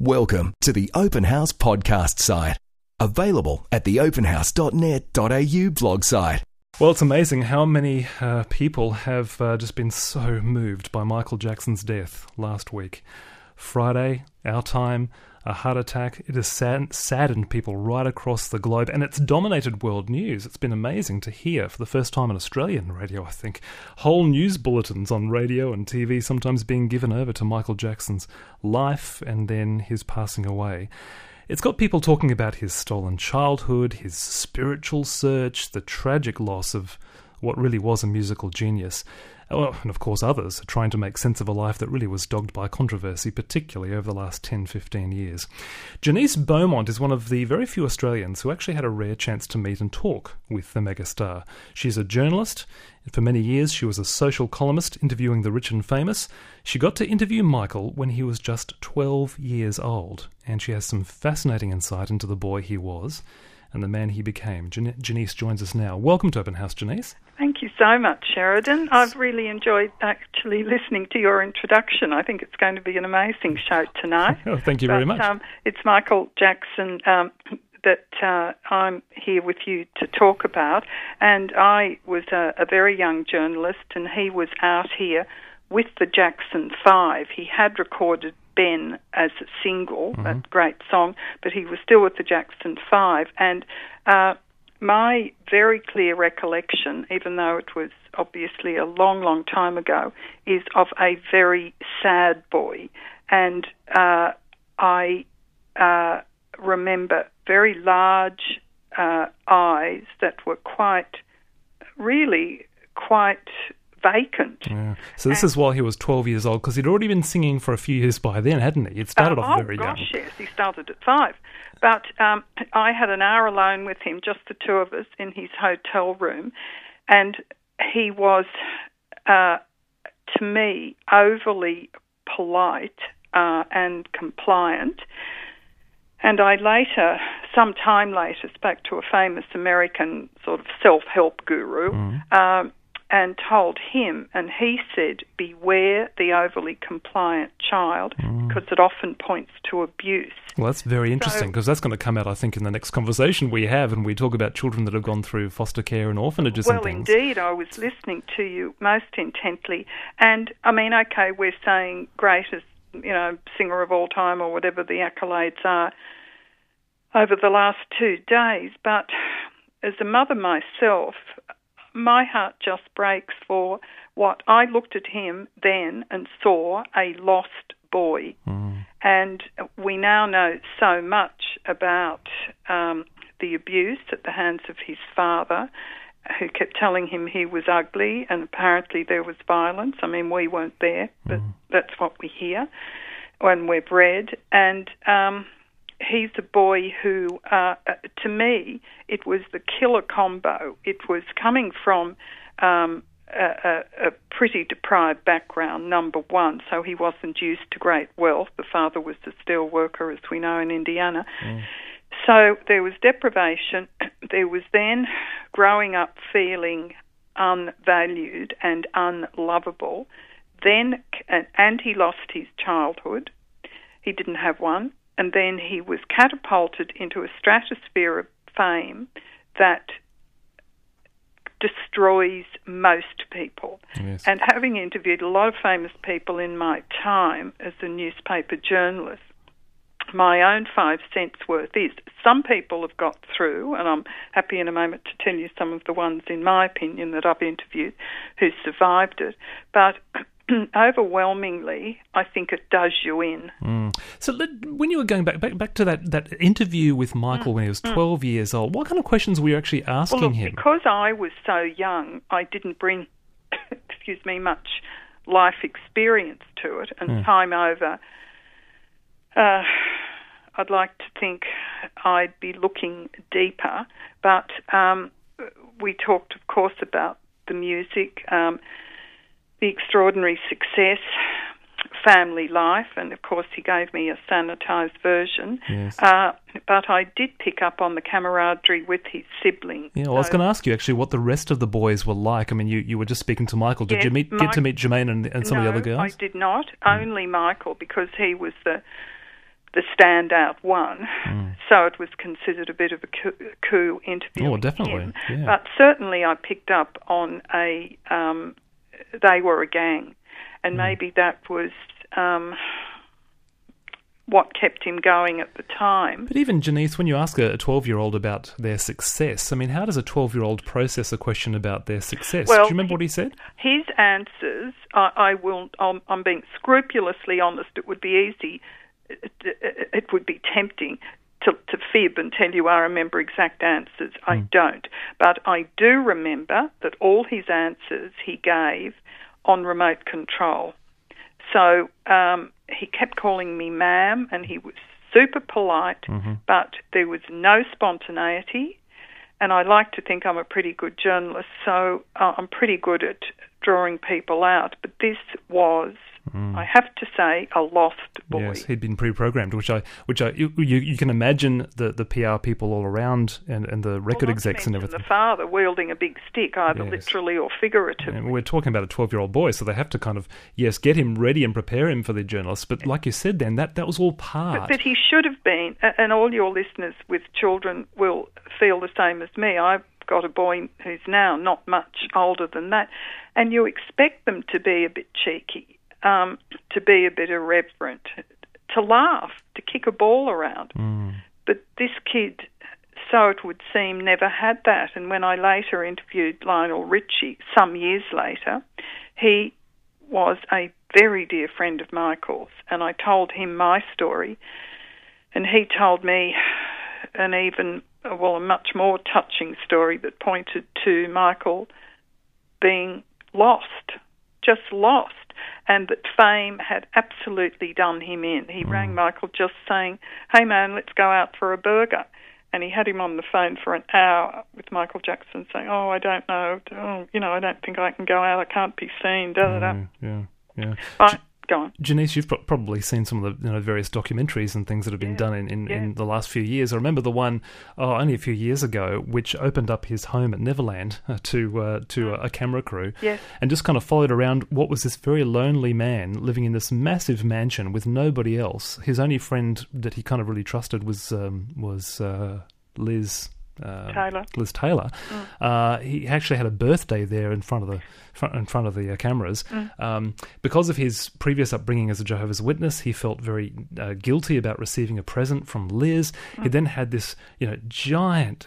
Welcome to the Open House podcast site. Available at theopenhouse.net.au blog site. Well, it's amazing how many people have just been so moved by Michael Jackson's death last week. Friday, our time, a heart attack. It has saddened people right across the globe, and it's dominated world news. It's been amazing to hear, for the first time on Australian radio, I think, whole news bulletins on radio and TV sometimes being given over to Michael Jackson's life and then his passing away. It's got people talking about his stolen childhood, his spiritual search, the tragic loss of what really was a musical genius. Well, and of course others are trying to make sense of a life that really was dogged by controversy, particularly over the last 10-15 years. Janice Beaumont is one of the very few Australians who actually had a rare chance to meet and talk with the megastar. She's a journalist. For many years she was a social columnist interviewing the rich and famous. She got to interview Michael when he was just 12 years old, and she has some fascinating insight into the boy he was and the man he became. Janice joins us now. Welcome to Open House, Janice. Thank you so much, Sheridan. I've really enjoyed actually listening to your introduction. I think it's going to be an amazing show tonight. Oh, thank you very much. It's Michael Jackson that I'm here with you to talk about. And I was a very young journalist, and he was out here with the Jackson 5. He had recorded Ben as a single, a great song, but he was still with the Jackson 5. And my very clear recollection, even though it was obviously a long, long time ago, is of a very sad boy. And I remember very large eyes that were quite vacant. Yeah. So this is while he was 12 years old, because he'd already been singing for a few years by then, hadn't he? He'd started off very young. Oh, gosh, yes. He started at 5. But I had an hour alone with him, just the two of us, in his hotel room, and he was, to me, overly polite and compliant. And I later, some time later, spoke to a famous American sort of self-help guru and told him, and he said, beware the overly compliant child, because it often points to abuse. Well, that's very interesting, because that's going to come out, I think, in the next conversation we have, and we talk about children that have gone through foster care and orphanages and things. Well, indeed, I was listening to you most intently. And, I mean, okay, we're saying greatest, singer of all time or whatever the accolades are over the last 2 days, but as a mother myself, my heart just breaks for what I looked at him then and saw a lost boy. And we now know so much about the abuse at the hands of his father, who kept telling him he was ugly, and apparently there was violence. I mean, we weren't there, but that's what we hear when we've read. And he's a boy who, to me, it was the killer combo. It was coming from a pretty deprived background, number one, so he wasn't used to great wealth. The father was a steel worker, as we know, in Indiana. So there was deprivation. There was then growing up feeling unvalued and unlovable. Then, and he lost his childhood. He didn't have one. And then he was catapulted into a stratosphere of fame that destroys most people. Yes. And having interviewed a lot of famous people in my time as a newspaper journalist, my own 5 cents worth is some people have got through, and I'm happy in a moment to tell you some of the ones, in my opinion, that I've interviewed who survived it. But overwhelmingly, I think it does you in. So when you were going back to that interview with Michael when he was 12 years old, what kind of questions were you actually asking him? Because I was so young, I didn't bring, much life experience to it, and time over, I'd like to think I'd be looking deeper. But we talked, of course, about the music, the extraordinary success, family life, and of course he gave me a sanitised version. Yes. But I did pick up on the camaraderie with his siblings. Yeah, well, I was going to ask you actually what the rest of the boys were like. I mean, you were just speaking to Michael. Did you get to meet Jermaine and some of the other girls? I did not. Only Michael, because he was the standout one. So it was considered a bit of a coup interview. Oh, definitely. Yeah. But certainly I picked up on they were a gang, and maybe that was what kept him going at the time. But even, Janice, when you ask a 12-year-old about their success, I mean, how does a 12-year-old process a question about their success? Well, do you remember what he said? His answers, I'm being scrupulously honest, it would be easy, it would be tempting to fib and tell you I remember exact answers. I don't. But I do remember that all his answers he gave on remote control. So he kept calling me ma'am, and he was super polite, but there was no spontaneity. And I like to think I'm a pretty good journalist, so I'm pretty good at drawing people out. But this was, I have to say, a lost boy. Yes, he'd been pre-programmed, you can imagine the PR people all around and the record execs and everything. The father wielding a big stick, either literally or figuratively. And we're talking about a 12-year-old boy, so they have to kind of, get him ready and prepare him for the journalists. But like you said then, that was all part. But he should have been, and all your listeners with children will feel the same as me. I've got a boy who's now not much older than that, and you expect them to be a bit cheeky, to be a bit irreverent, to laugh, to kick a ball around. But this kid, so it would seem, never had that. And when I later interviewed Lionel Richie, some years later, he was a very dear friend of Michael's, and I told him my story, and he told me a much more touching story that pointed to Michael being lost, just lost, and that fame had absolutely done him in. He rang Michael just saying, "Hey man, let's go out for a burger." And he had him on the phone for an hour with Michael Jackson saying, "Oh, I don't know, I don't think I can go out, I can't be seen, da-da-da." Yeah. Go on. Janice, you've probably seen some of the various documentaries and things that have been done in the last few years. I remember the one only a few years ago, which opened up his home at Neverland to a camera crew, and just kind of followed around what was this very lonely man living in this massive mansion with nobody else. His only friend that he kind of really trusted was Liz Taylor. He actually had a birthday there in front of the cameras. Because of his previous upbringing as a Jehovah's Witness, he felt very guilty about receiving a present from Liz. He then had this giant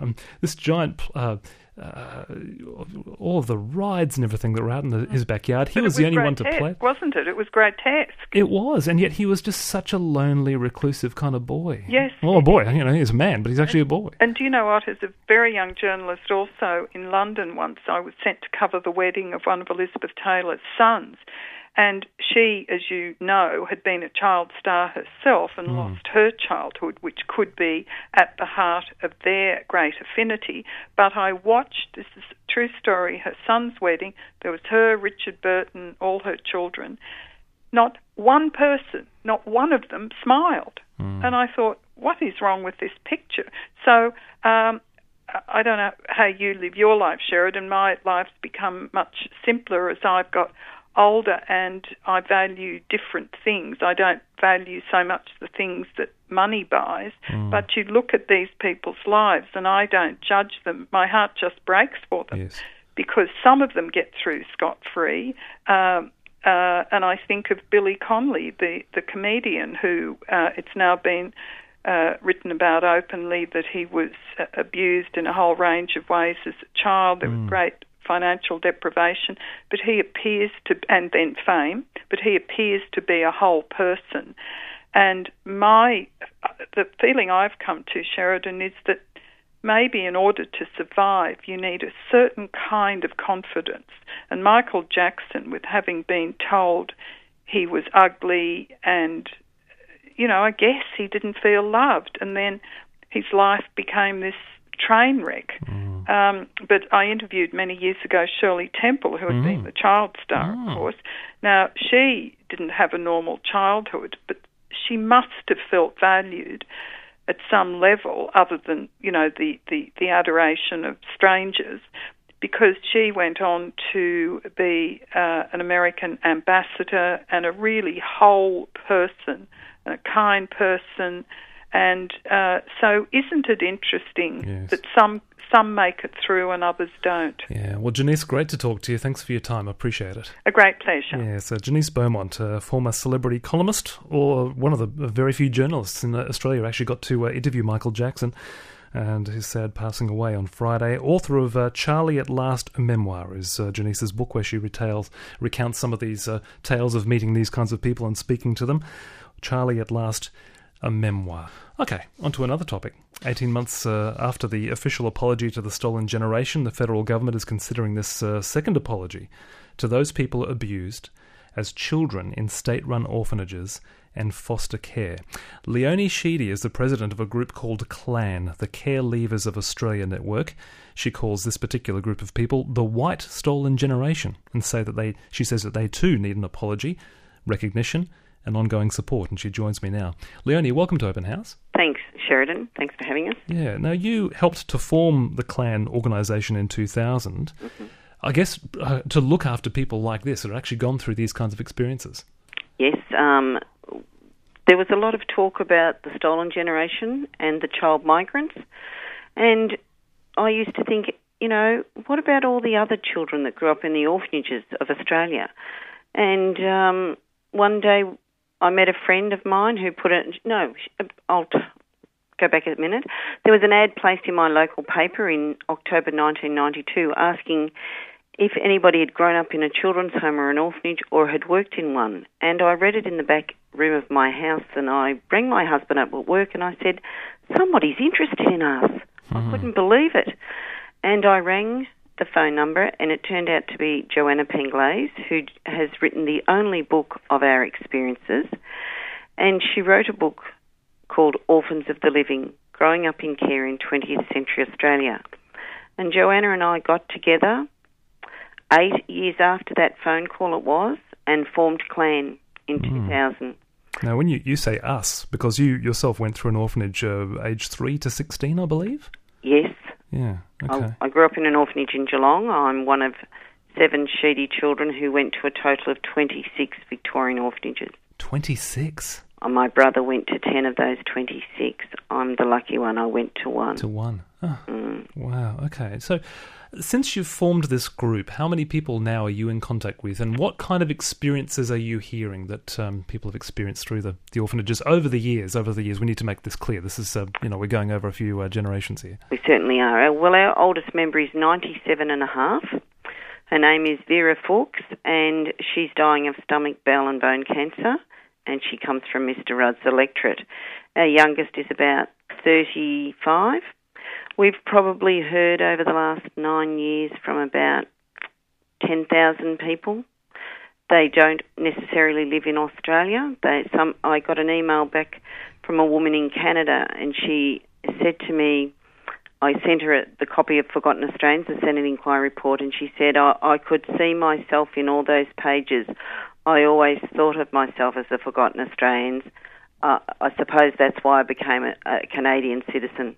all of the rides and everything that were out in his backyard. He was the only one to play. Wasn't it? It was grotesque. It was, and yet he was just such a lonely, reclusive kind of boy. Yes. Well, a boy. He's a man, but he's actually a boy. And do you know what? As a very young journalist also in London once, I was sent to cover the wedding of one of Elizabeth Taylor's sons. And she, as you know, had been a child star herself and lost her childhood, which could be at the heart of their great affinity. But I watched, this is a true story, her son's wedding. There was her, Richard Burton, all her children. Not one person, not one of them smiled. And I thought, what is wrong with this picture? So I don't know how you live your life, Sheridan. My life's become much simpler as I've got older and I value different things. I don't value so much the things that money buys, but you look at these people's lives and I don't judge them. My heart just breaks for them because some of them get through scot-free. And I think of Billy Connolly, the comedian who it's now been written about openly that he was abused in a whole range of ways as a child. There was great financial deprivation, but he appears to, and then fame, but he appears to be a whole person. And the feeling I've come to, Sheridan, is that maybe in order to survive, you need a certain kind of confidence. And Michael Jackson, with having been told he was ugly and, I guess he didn't feel loved, and then his life became this train wreck. But I interviewed many years ago Shirley Temple, who had been the child star, of course. Now, she didn't have a normal childhood, but she must have felt valued at some level other than, the adoration of strangers, because she went on to be an American ambassador and a really whole person, a kind person. And so isn't it interesting that some make it through and others don't? Yeah. Well, Janice, great to talk to you. Thanks for your time. I appreciate it. A great pleasure. Yeah, so Janice Beaumont, a former celebrity columnist, or one of the very few journalists in Australia who actually got to interview Michael Jackson, and his sad passing away on Friday. Author of Charlie at Last, a Memoir, is Janice's book, where she recounts some of these tales of meeting these kinds of people and speaking to them. Charlie at Last, a Memoir. Okay, on to another topic. 18 months after the official apology to the stolen generation, the federal government is considering this second apology to those people abused as children in state-run orphanages and foster care. Leonie Sheedy is the president of a group called CLAN, the Care Leavers of Australia Network. She calls this particular group of people the white stolen generation, and she says that they too need an apology, recognition, and ongoing support, and she joins me now. Leonie, welcome to Open House. Thanks, Sheridan. Thanks for having us. Yeah, now you helped to form the CLAN organisation in 2000. Mm-hmm. I guess to look after people like this that have actually gone through these kinds of experiences. Yes, there was a lot of talk about the stolen generation and the child migrants, and I used to think, what about all the other children that grew up in the orphanages of Australia? And one day I met a friend of mine who I'll go back a minute. There was an ad placed in my local paper in October 1992 asking if anybody had grown up in a children's home or an orphanage or had worked in one. And I read it in the back room of my house, and I rang my husband up at work and I said, somebody's interested in us. Mm-hmm. I couldn't believe it. And I rang the phone number, and it turned out to be Joanna Penglaze, who has written the only book of our experiences. And she wrote a book called Orphans of the Living, Growing Up in Care in 20th Century Australia. And Joanna and I got together 8 years after that phone call it was, and formed CLAN in 2000. Now, when you say us, because you yourself went through an orphanage age 3 to 16, I believe? Yes. Yeah, okay. I grew up in an orphanage in Geelong. I'm one of 7 Sheedy children who went to a total of 26 Victorian orphanages. 26? My brother went to 10 of those 26. I'm the lucky one. I went to 1. To 1. Oh, wow, okay. So since you've formed this group, how many people now are you in contact with, and what kind of experiences are you hearing that people have experienced through the orphanages over the years? We need to make this clear. This is, we're going over a few generations here. We certainly are. Well, our oldest member is 97 and a half. Her name is Vera Fawkes, and she's dying of stomach, bowel and bone cancer, and she comes from Mr. Rudd's electorate. Our youngest is about 35. We've probably heard over the last 9 years from about 10,000 people. They don't necessarily live in Australia. I got an email back from a woman in Canada, and she said to me, I sent her the copy of Forgotten Australians, the Senate Inquiry Report, and she said, I could see myself in all those pages. I always thought of myself as the Forgotten Australians. I suppose that's why I became a Canadian citizen.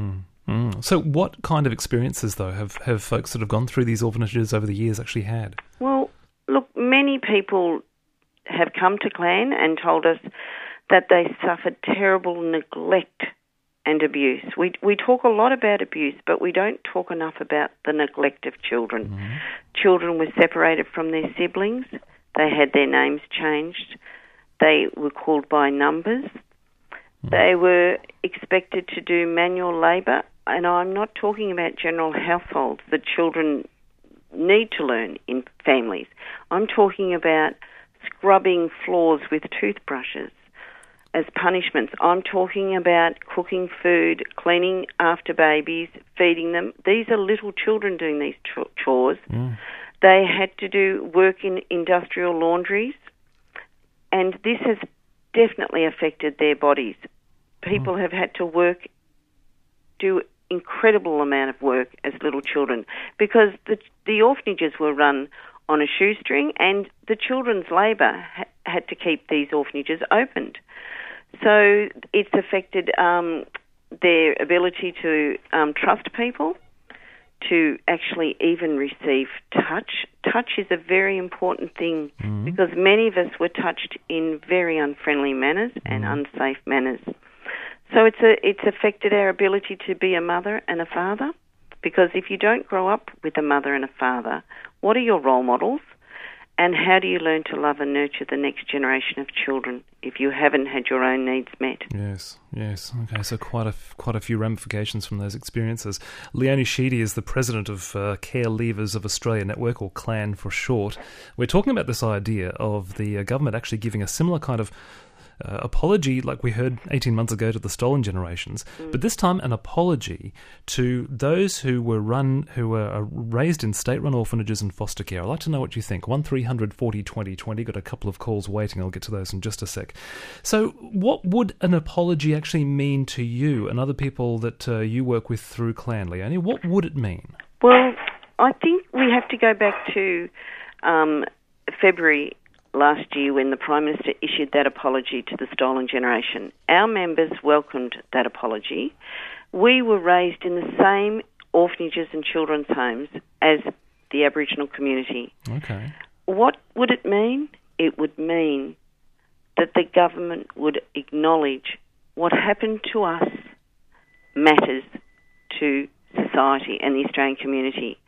So what kind of experiences, though, have folks that have gone through these orphanages over the years actually had? Well, look, many people have come to CLAN and told us that they suffered terrible neglect and abuse. We talk a lot about abuse, but we don't talk enough about the neglect of children. Mm-hmm. Children were separated from their siblings. They had their names changed. They were called by numbers. Mm-hmm. They were expected to do manual labour, and I'm not talking about general households that children need to learn in families. I'm talking about scrubbing floors with toothbrushes as punishments. I'm talking about cooking food, cleaning after babies, feeding them. These are little children doing these chores. Mm. They had to do work in industrial laundries, and this has definitely affected their bodies. People have had to do incredible amount of work as little children because the orphanages were run on a shoestring, and the children's labour had to keep these orphanages opened. So it's affected their ability to trust people, to actually even receive touch. Touch is a very important thing because many of us were touched in very unfriendly manners and unsafe manners. So it's affected our ability to be a mother and a father, because if you don't grow up with a mother and a father, what are your role models? And how do you learn to love and nurture the next generation of children if you haven't had your own needs met? Yes. Okay, so quite a few ramifications from those experiences. Leonie Sheedy is the president of Care Leavers of Australia Network, or CLAN for short. We're talking about this idea of the government actually giving a similar kind of apology like we heard 18 months ago to the stolen generations, but this time an apology to those who were raised in state-run orphanages and foster care. I'd like to know what you think. 1300 40 20 20. Got a couple of calls waiting. I'll get to those in just a sec. So what would an apology actually mean to you and other people that you work with through CLAN, Leonie? What would it mean? Well, I think we have to go back to February last year when the Prime Minister issued that apology to the stolen generation. Our members welcomed that apology. We were raised in the same orphanages and children's homes as the Aboriginal community. Okay. What would it mean? It would mean that the government would acknowledge what happened to us matters to society and the Australian community.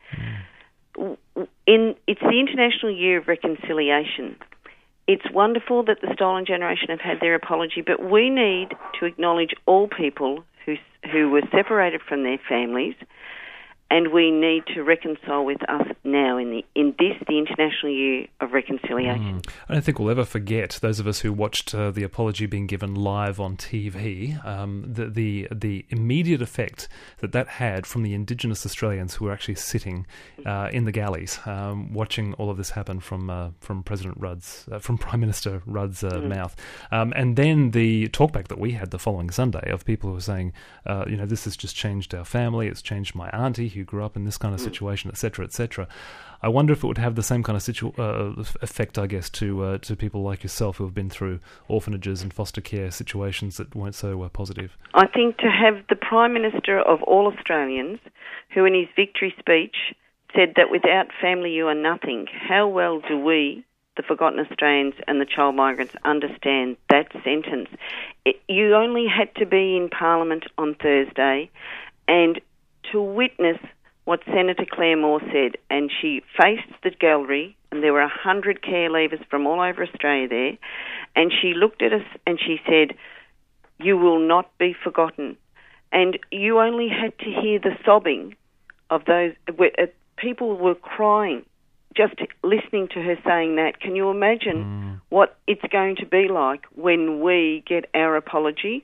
It's the International Year of Reconciliation. It's wonderful that the stolen generation have had their apology, but we need to acknowledge all people who were separated from their families, and we need to reconcile with us now in the International Year of Reconciliation. I don't think we'll ever forget, those of us who watched the apology being given live on TV, the immediate effect that had from the Indigenous Australians who were actually sitting in the galleys, watching all of this happen from President Rudd's, from Prime Minister Rudd's mouth, and then the talkback that we had the following Sunday of people who were saying, this has just changed our family, it's changed my auntie who grew up in this kind of situation, etc., etc. I wonder if it would have the same kind of effect, I guess, to people like yourself who have been through orphanages and foster care situations that weren't so positive. I think to have the Prime Minister of all Australians, who in his victory speech said that without family you are nothing, how well do we, the Forgotten Australians and the child migrants, understand that sentence? You only had to be in Parliament on Thursday and to witness what Senator Claire Moore said, and she faced the gallery, and there were 100 care leavers from all over Australia there, and she looked at us and she said, "You will not be forgotten." And you only had to hear the sobbing of those, people were crying just listening to her saying that. Can you imagine what it's going to be like when we get our apology?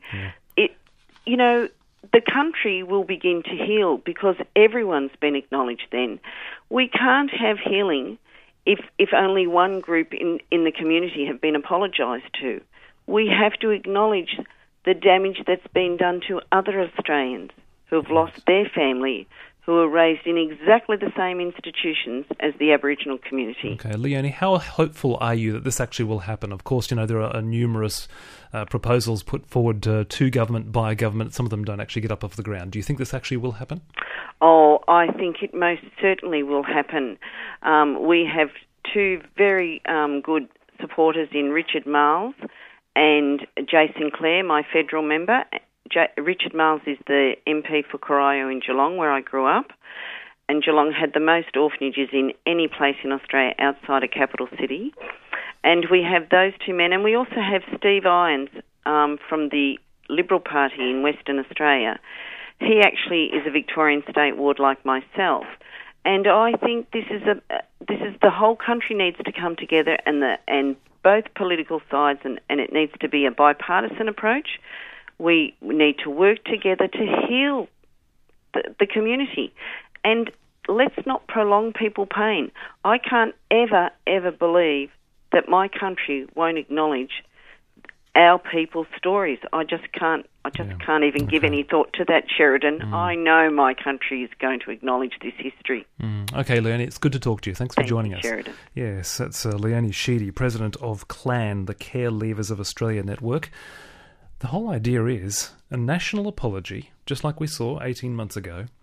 Yeah. The country will begin to heal because everyone's been acknowledged then. We can't have healing if only one group in the community have been apologised to. We have to acknowledge the damage that's been done to other Australians who have lost their family, who were raised in exactly the same institutions as the Aboriginal community. Okay, Leonie, how hopeful are you that this actually will happen? Of course, there are numerous proposals put forward to government by government. Some of them don't actually get up off the ground. Do you think this actually will happen? Oh, I think it most certainly will happen. We have two very good supporters in Richard Marles and Jay Sinclair, my federal member. Richard Marles is the MP for Corio in Geelong, where I grew up, and Geelong had the most orphanages in any place in Australia outside a capital city. And we have those two men, and we also have Steve Irons from the Liberal Party in Western Australia. He actually is a Victorian state ward like myself, and I think this is the whole country needs to come together, and both political sides, and it needs to be a bipartisan approach. We need to work together to heal the community, and let's not prolong people's pain. I can't ever believe that my country won't acknowledge our people's stories. I just can't even give any thought to that, Sheridan. I know my country is going to acknowledge this history. Okay, Leonie, it's good to talk to you. Thanks for joining us. Sheridan. Yes, that's Leonie Sheedy, president of CLAN, the Care Leavers of Australia Network. The whole idea is a national apology, just like we saw 18 months ago,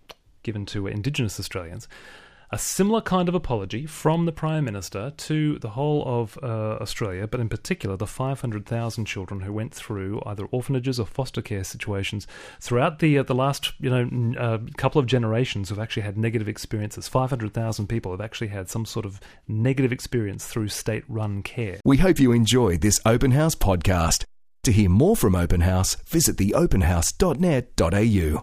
given to Indigenous Australians. A similar kind of apology from the Prime Minister to the whole of Australia, but in particular the 500,000 children who went through either orphanages or foster care situations throughout the last couple of generations who've actually had negative experiences. 500,000 people have actually had some sort of negative experience through state-run care. We hope you enjoyed this Open House podcast. To hear more from Open House, visit theopenhouse.net.au.